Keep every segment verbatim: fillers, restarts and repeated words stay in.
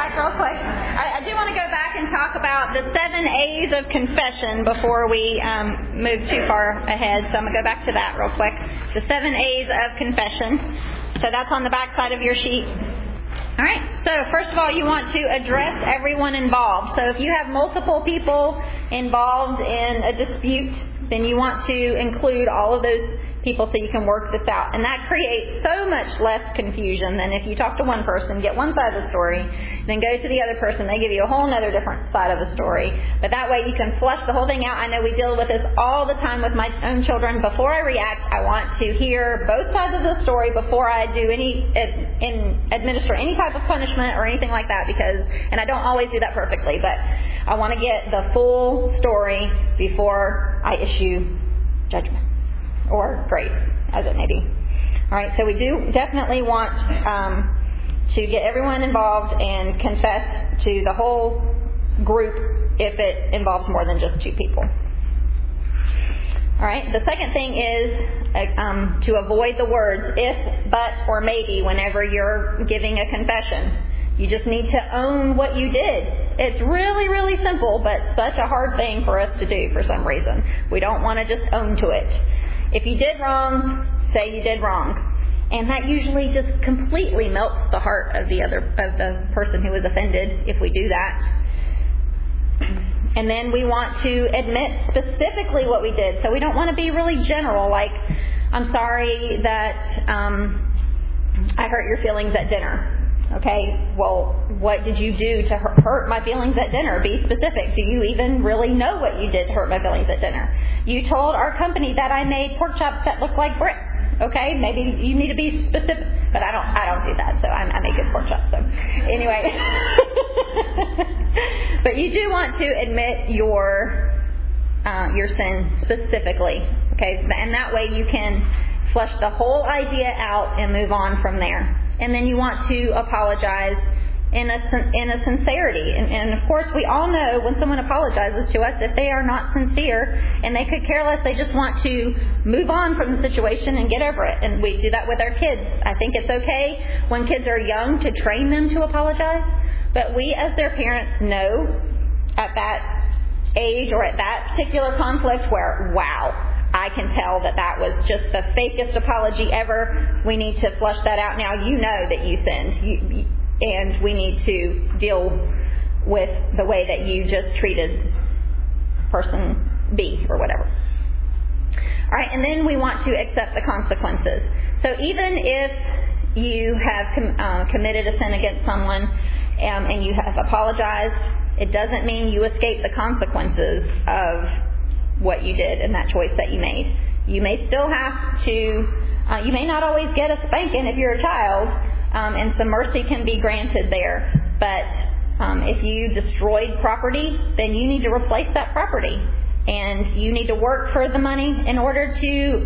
back real quick. I, I do want to go back and talk about the seven A's of confession before we um, move too far ahead. So I'm going to go back to that real quick. The seven A's of confession. So that's on the back side of your sheet. All right. So first of all, you want to address everyone involved. So if you have multiple people involved in a dispute, then you want to include all of those people so you can work this out. And that creates so much less confusion than if you talk to one person, get one side of the story, then go to the other person, they give you a whole other different side of the story. But that way you can flush the whole thing out. I know we deal with this all the time with my own children. Before I react, I want to hear both sides of the story before I do any, in, administer any type of punishment or anything like that, because, and I don't always do that perfectly, but I want to get the full story before I issue judgment. Or grade, as it may be. All right, so we do definitely want um, to get everyone involved and confess to the whole group if it involves more than just two people. All right, the second thing is uh, um, to avoid the words if, but, or maybe whenever you're giving a confession. You just need to own what you did. It's really, really simple, but such a hard thing for us to do for some reason. We don't want to just own to it. If you did wrong, say you did wrong. And that usually just completely melts the heart of the other, of the person who was offended if we do that. And then we want to admit specifically what we did. So we don't want to be really general, like, I'm sorry that um, I hurt your feelings at dinner. Okay, well, what did you do to hurt my feelings at dinner? Be specific. Do you even really know what you did to hurt my feelings at dinner? You told our company that I made pork chops that look like bricks. Okay, maybe you need to be specific, but I don't. I don't do that. So I, I make good pork chops. So anyway, but you do want to admit your uh, your sin specifically. Okay, and that way you can flesh the whole idea out and move on from there. And then you want to apologize in a, in a sincerity. And, and of course, we all know when someone apologizes to us, if they are not sincere and they could care less, they just want to move on from the situation and get over it. And we do that with our kids. I think it's okay when kids are young to train them to apologize. But we as their parents know at that age or at that particular conflict where, wow, I can tell that that was just the fakest apology ever. We need to flush that out now. You know that you sinned. You, and we need to deal with the way that you just treated person B or whatever. All right, and then we want to accept the consequences. So even if you have com- uh, committed a sin against someone um, and you have apologized, it doesn't mean you escape the consequences of what you did and that choice that you made. You may still have to, uh, you may not always get a spanking if you're a child, um, and some mercy can be granted there. But um, if you destroyed property, then you need to replace that property. And you need to work for the money in order to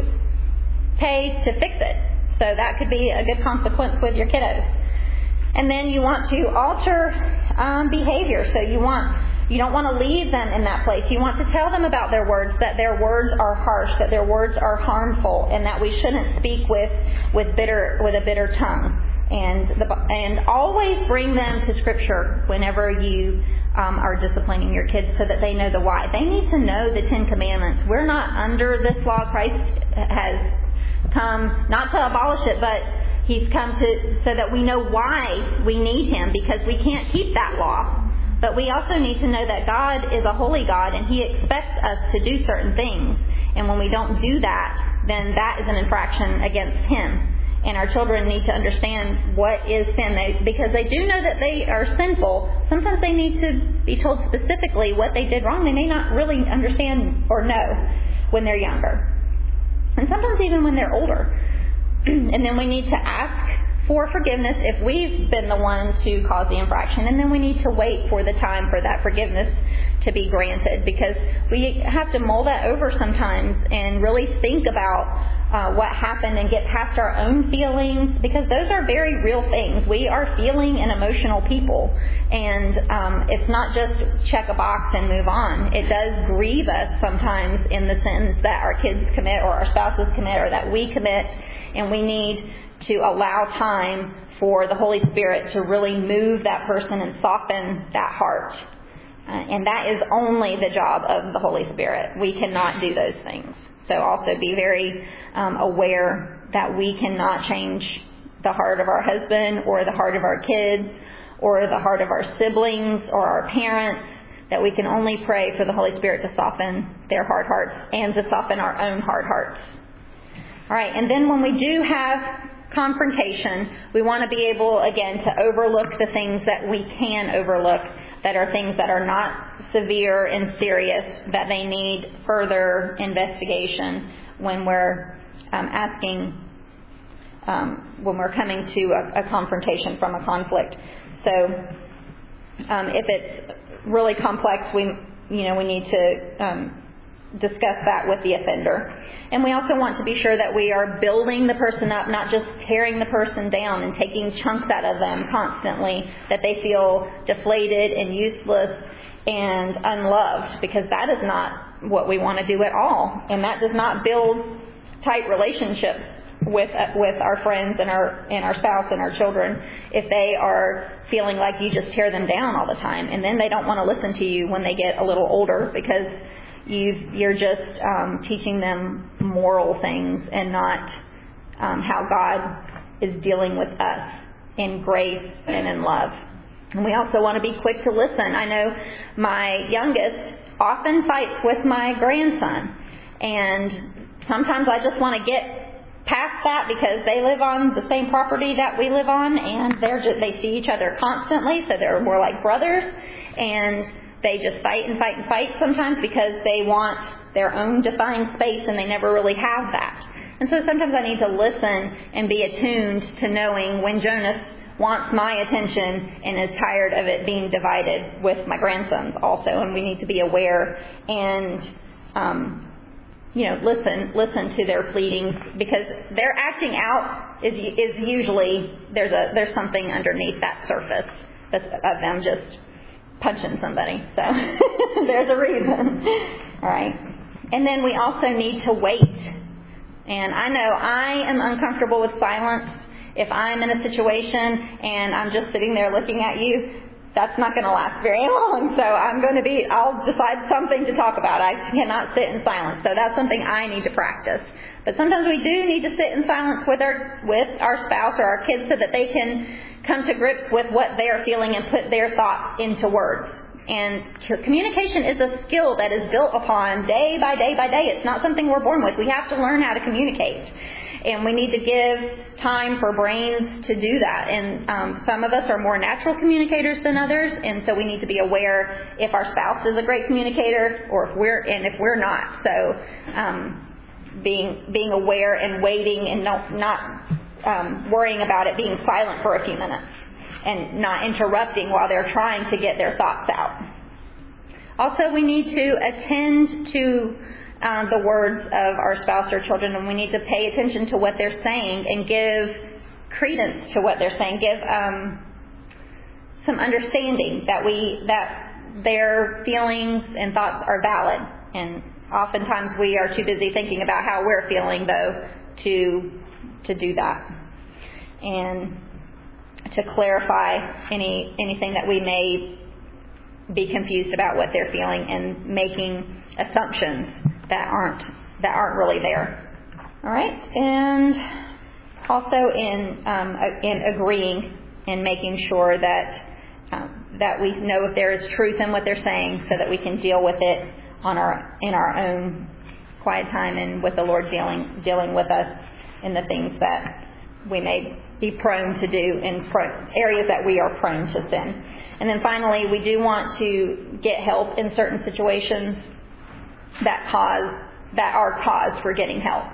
pay to fix it. So that could be a good consequence with your kiddos. And then you want to alter um, behavior. So you want You don't want to leave them in that place. You want to tell them about their words, that their words are harsh, that their words are harmful, and that we shouldn't speak with with bitter with a bitter tongue. And the, and always bring them to Scripture whenever you um, are disciplining your kids, so that they know the why. They need to know the Ten Commandments. We're not under this law. Christ has come not to abolish it, but He's come to so that we know why we need Him, because we can't keep that law. But we also need to know that God is a holy God and He expects us to do certain things. And when we don't do that, then that is an infraction against Him. And our children need to understand what is sin. They, because they do know that they are sinful, sometimes they need to be told specifically what they did wrong. They may not really understand or know when they're younger. And sometimes even when they're older. And then we need to ask for forgiveness if we've been the one to cause the infraction. And then we need to wait for the time for that forgiveness to be granted, because we have to mull that over sometimes and really think about uh, what happened and get past our own feelings, because those are very real things. We are feeling and emotional people, and um, it's not just check a box and move on. It does grieve us sometimes in the sins that our kids commit or our spouses commit or that we commit, and we need to allow time for the Holy Spirit to really move that person and soften that heart. Uh, and that is only the job of the Holy Spirit. We cannot do those things. So also be very um, aware that we cannot change the heart of our husband or the heart of our kids or the heart of our siblings or our parents, that we can only pray for the Holy Spirit to soften their hard hearts and to soften our own hard hearts. All right, and then when we do have confrontation, we want to be able, again, to overlook the things that we can overlook, that are things that are not severe and serious, that they need further investigation when we're um, asking, um, when we're coming to a, a confrontation from a conflict. So um, if it's really complex, we, you know, we need to um, discuss that with the offender. And we also want to be sure that we are building the person up, not just tearing the person down and taking chunks out of them constantly, that they feel deflated and useless and unloved, because that is not what we want to do at all. And that does not build tight relationships with uh, with our friends and our and our spouse and our children if they are feeling like you just tear them down all the time, and then they don't want to listen to you when they get a little older, because You've, you're just um, teaching them moral things and not um, how God is dealing with us in grace and in love. And we also want to be quick to listen. I know my youngest often fights with my grandson, and sometimes I just want to get past that because they live on the same property that we live on, and they're just, they see each other constantly, so they're more like brothers, and they just fight and fight and fight sometimes because they want their own defined space and they never really have that. And so sometimes I need to listen and be attuned to knowing when Jonas wants my attention and is tired of it being divided with my grandsons also. And we need to be aware and, um, you know, listen, listen to their pleadings, because their acting out is is usually, there's a there's something underneath that surface that's of them just punching somebody. So there's a reason. All right. And then we also need to wait. And I know I am uncomfortable with silence. If I'm in a situation and I'm just sitting there looking at you, that's not going to last very long. So I'm going to be, I'll decide something to talk about. I cannot sit in silence. So that's something I need to practice. But sometimes we do need to sit in silence with our, with our spouse or our kids so that they can come to grips with what they are feeling and put their thoughts into words. And communication is a skill that is built upon day by day by day. It's not something we're born with. We have to learn how to communicate. And we need to give time for brains to do that. And um, some of us are more natural communicators than others, and so we need to be aware if our spouse is a great communicator or if we're and if we're not. So um, being being aware and waiting and not not um, worrying about it, being silent for a few minutes and not interrupting while they're trying to get their thoughts out. Also, we need to attend to Um, the words of our spouse or children, and we need to pay attention to what they're saying and give credence to what they're saying. Give um, some understanding that we that their feelings and thoughts are valid. And oftentimes we are too busy thinking about how we're feeling, though, to to do that, and to clarify any anything that we may be confused about what they're feeling and making assumptions that aren't that aren't really there. All right, and also in um, in agreeing and making sure that um, that we know if there is truth in what they're saying, so that we can deal with it on our in our own quiet time and with the Lord dealing dealing with us in the things that we may be prone to do in pro- areas that we are prone to sin. And then finally, we do want to get help in certain situations that cause that are cause for getting help.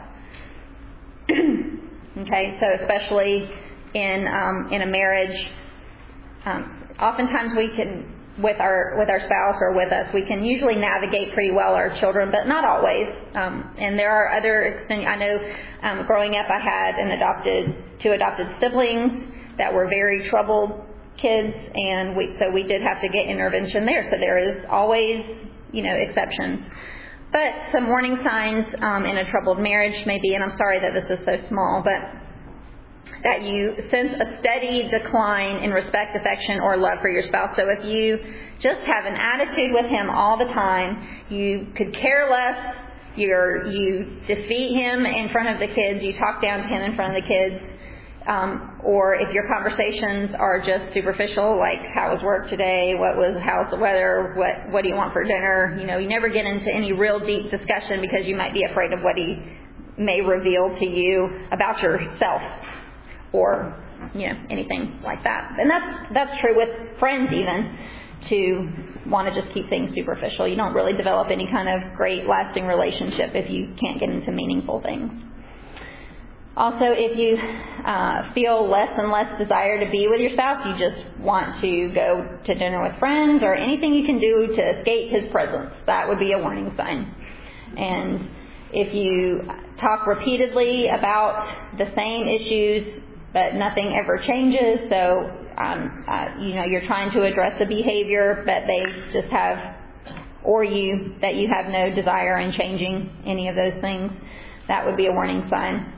Okay, so especially in um, in a marriage, um, oftentimes we can with our with our spouse or with us, we can usually navigate pretty well our children, but not always. Um, and there are other. I know, um, growing up, I had an adopted two adopted siblings that were very troubled kids, and we so we did have to get intervention there. So there is always, you know, exceptions. But some warning signs um, in a troubled marriage may be, and I'm sorry that this is so small, but that you sense a steady decline in respect, affection, or love for your spouse. So if you just have an attitude with him all the time, you could care less, you're, you defeat him in front of the kids, you talk down to him in front of the kids, um, or if your conversations are just superficial, like how was work today, what was, how's the weather, what, what do you want for dinner, you know, you never get into any real deep discussion because you might be afraid of what he may reveal to you about yourself or, you know, anything like that. And that's that's true with friends even, to want to just keep things superficial. You don't really develop any kind of great lasting relationship if you can't get into meaningful things. Also, if you uh, feel less and less desire to be with your spouse, you just want to go to dinner with friends or anything you can do to escape his presence, that would be a warning sign. And if you talk repeatedly about the same issues but nothing ever changes, so um, uh, you know you're trying to address the behavior, but they just have, or you that you have no desire in changing any of those things, that would be a warning sign.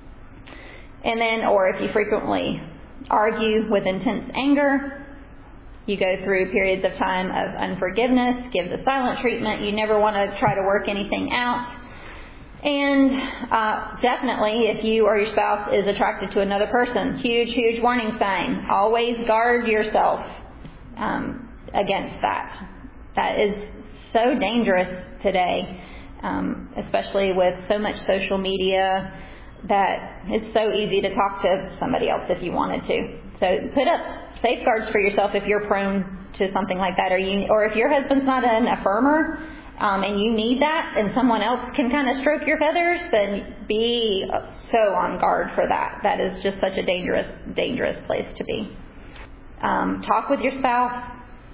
And then, or if you frequently argue with intense anger, you go through periods of time of unforgiveness, give the silent treatment, you never want to try to work anything out. And uh, definitely, if you or your spouse is attracted to another person, huge, huge warning sign. Always guard yourself um, against that. That is so dangerous today, um, especially with so much social media, that it's so easy to talk to somebody else if you wanted to. So put up safeguards for yourself if you're prone to something like that, or you, or if your husband's not an affirmer, Um, and you need that, and someone else can kind of stroke your feathers, then be so on guard for that. That is just such a dangerous, dangerous place to be. Um, talk with your spouse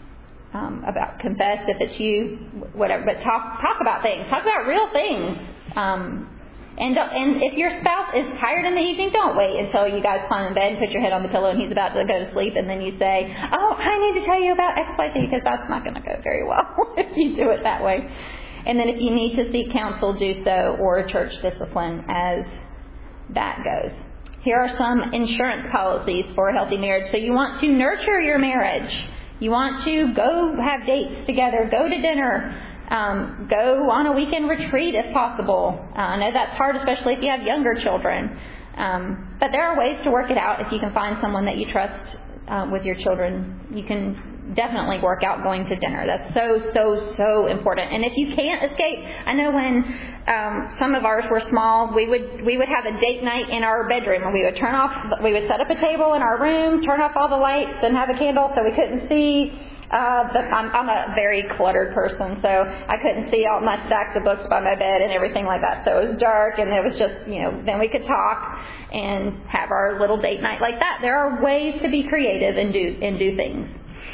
um, about, confess if it's you, whatever. But talk, talk about things. Talk about real things. Um, and don't, and if your spouse is tired in the evening, don't wait until you guys climb in bed and put your head on the pillow and he's about to go to sleep, and then you say, "Oh, I need to tell you about X, Y, Z," because that's not going to go very well if you do it that way. And then if you need to seek counsel, do so, or church discipline as that goes. Here are some insurance policies for a healthy marriage. So you want to nurture your marriage. You want to go have dates together, go to dinner, Um, go on a weekend retreat if possible. Uh, I know that's hard, especially if you have younger children. Um, but there are ways to work it out. If you can find someone that you trust uh, with your children, you can definitely work out going to dinner. That's so, so, so important. And if you can't escape, I know when um, some of ours were small, we would we would have a date night in our bedroom, and we would turn off, we would set up a table in our room, turn off all the lights, and have a candle so we couldn't see. Uh, but I'm, I'm a very cluttered person, so I couldn't see all my stacks of books by my bed and everything like that. So it was dark, and it was just, you know, then we could talk and have our little date night like that. There are ways to be creative and do and do things.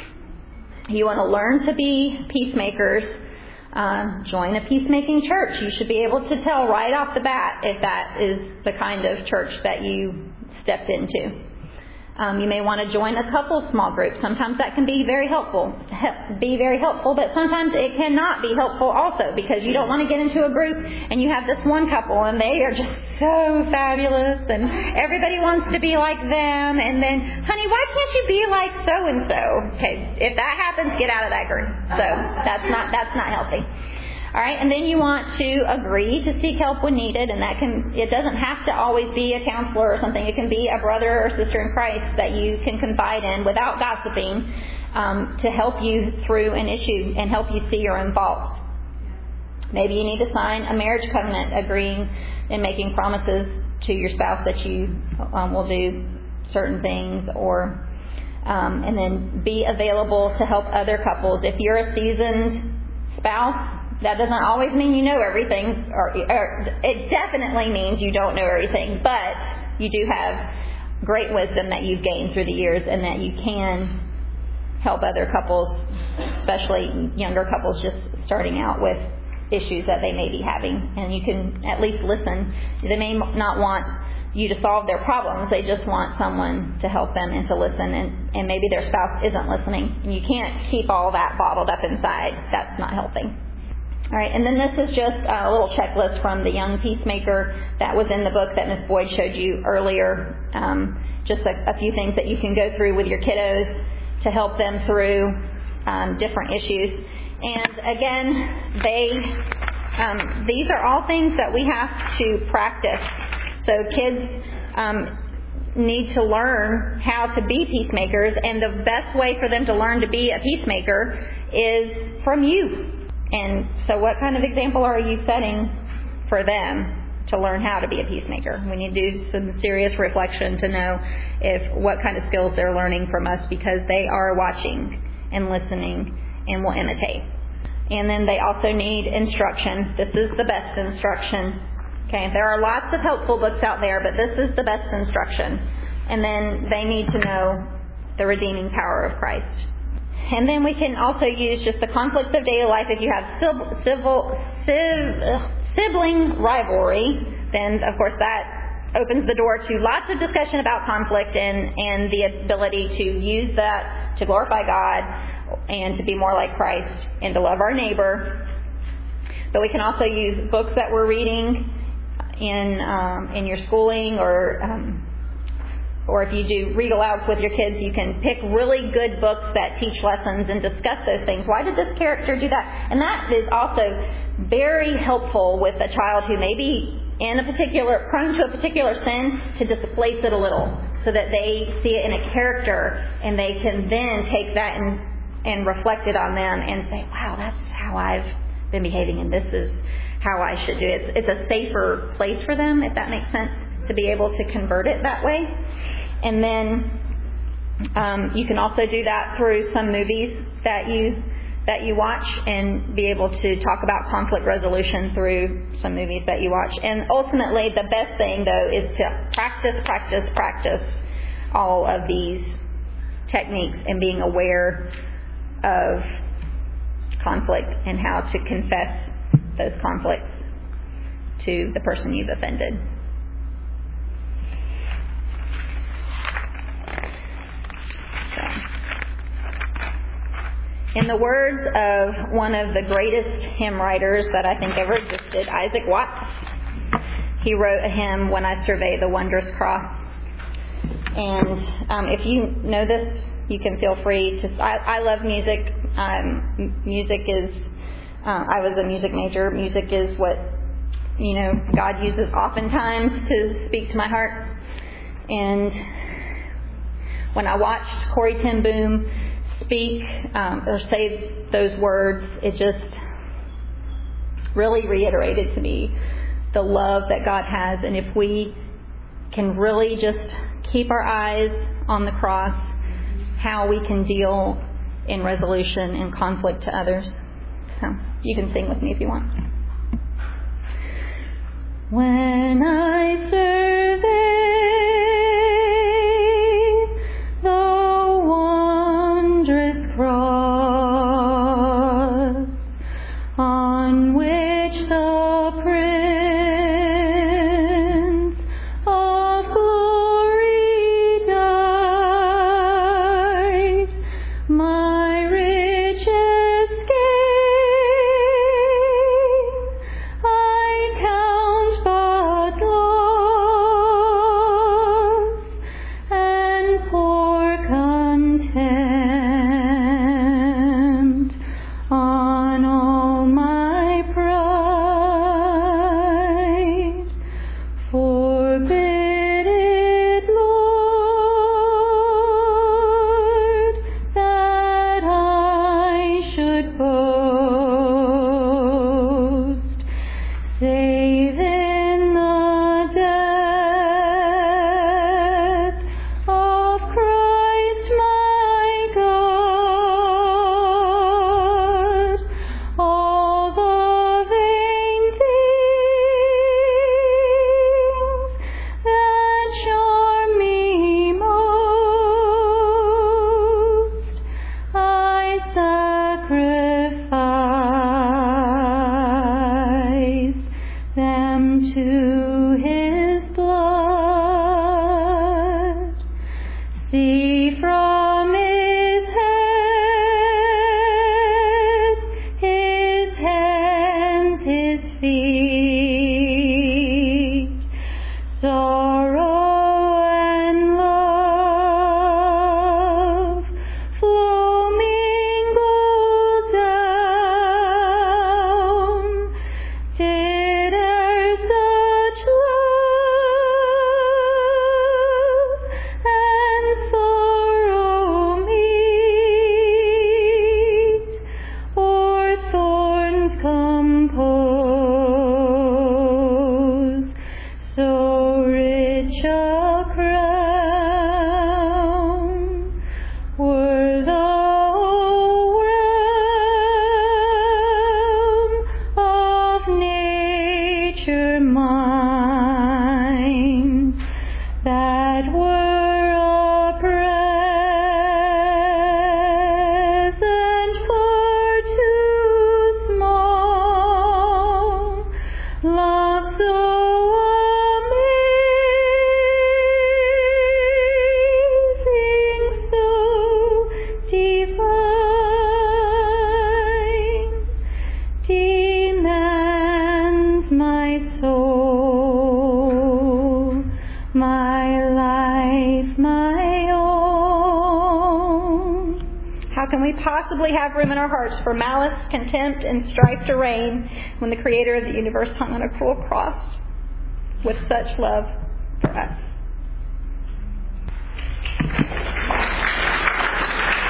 You want to learn to be peacemakers. Uh, join a peacemaking church. You should be able to tell right off the bat if that is the kind of church that you stepped into. Um, you may want to join a couple small group. Sometimes that can be very helpful, he- be very helpful, but sometimes it cannot be helpful also, because you don't want to get into a group and you have this one couple and they are just so fabulous and everybody wants to be like them, and then, honey, why can't you be like so and so? Okay, if that happens, get out of that group. So that's not that's not healthy. All right, and then you want to agree to seek help when needed, and that can, it doesn't have to always be a counselor or something. It can be a brother or sister in Christ that you can confide in without gossiping, um, to help you through an issue and help you see your own faults. Maybe you need to sign a marriage covenant agreeing and making promises to your spouse that you um, will do certain things, or um, and then be available to help other couples. If you're a seasoned spouse, that doesn't always mean you know everything, or, or it definitely means you don't know everything, but you do have great wisdom that you've gained through the years, and that you can help other couples, especially younger couples just starting out with issues that they may be having. And you can at least listen. They may not want you to solve their problems. They just want someone to help them and to listen, and, and maybe their spouse isn't listening. And you can't keep all that bottled up inside. That's not helping. All right, and then this is just a little checklist from the Young Peacemaker that was in the book that Miss Boyd showed you earlier. Um, just a, a few things that you can go through with your kiddos to help them through um, different issues. And again, they um, these are all things that we have to practice. So kids um, need to learn how to be peacemakers, and the best way for them to learn to be a peacemaker is from you. And so what kind of example are you setting for them to learn how to be a peacemaker? We need to do some serious reflection to know if what kind of skills they're learning from us, because they are watching and listening and will imitate. And then they also need instruction. This is the best instruction. Okay, there are lots of helpful books out there, but this is the best instruction. And then they need to know the redeeming power of Christ. And then we can also use just the conflicts of daily life. If you have civil, civil civ, ugh, sibling rivalry, then of course that opens the door to lots of discussion about conflict and, and the ability to use that to glorify God and to be more like Christ and to love our neighbor. But we can also use books that we're reading in um, in your schooling, or um, or if you do read alouds with your kids, you can pick really good books that teach lessons and discuss those things. Why did this character do that? And that is also very helpful with a child who may be in a particular, prone to a particular sin, to displace it a little so that they see it in a character and they can then take that and, and reflect it on them and say, wow, that's how I've been behaving and this is how I should do it. It's, it's a safer place for them, if that makes sense, to be able to convert it that way. And then um, you can also do that through some movies that you that you watch, and be able to talk about conflict resolution through some movies that you watch. And ultimately, the best thing, though, is to practice, practice, practice all of these techniques and being aware of conflict and how to confess those conflicts to the person you've offended. So, in the words of one of the greatest hymn writers that I think ever existed, Isaac Watts, he wrote a hymn, "When I Survey the Wondrous Cross." And um, if you know this, you can feel free to. I, I love music. Um, music is. Uh, I was a music major. Music is what, you know, God uses oftentimes to speak to my heart. And when I watched Corrie ten Boom speak um, or say those words, it just really reiterated to me the love that God has. And if we can really just keep our eyes on the cross, how we can deal in resolution and conflict to others. So you can sing with me if you want. When I survey the wondrous cross on which the Prince of Glory died, my richest gain I count but loss. soul, my life, my own. How can we possibly have room in our hearts for malice, contempt, and strife to reign when the Creator of the universe hung on a cruel cross with such love for us?